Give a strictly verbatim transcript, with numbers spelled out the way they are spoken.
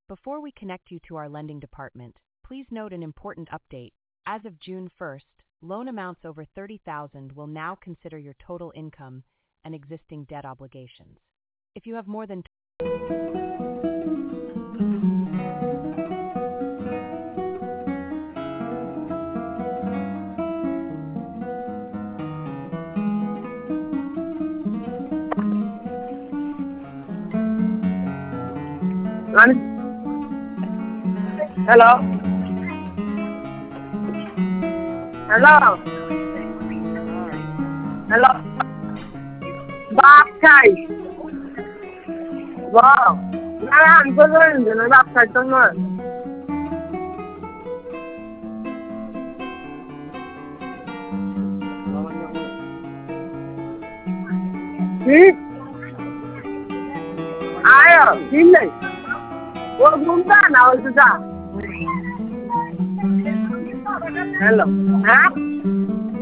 Before we connect you to our lending department, please note an important update. As of June first, loan amounts over thirty thousand will now consider your total income and existing debt obligations. If you have more than Hello. Hello. Hello. Baptized. Wow. Now I'm going to the baptized someone. Hmm? Ayo, sini. Gua gumpa na sudah. Hello. Hah?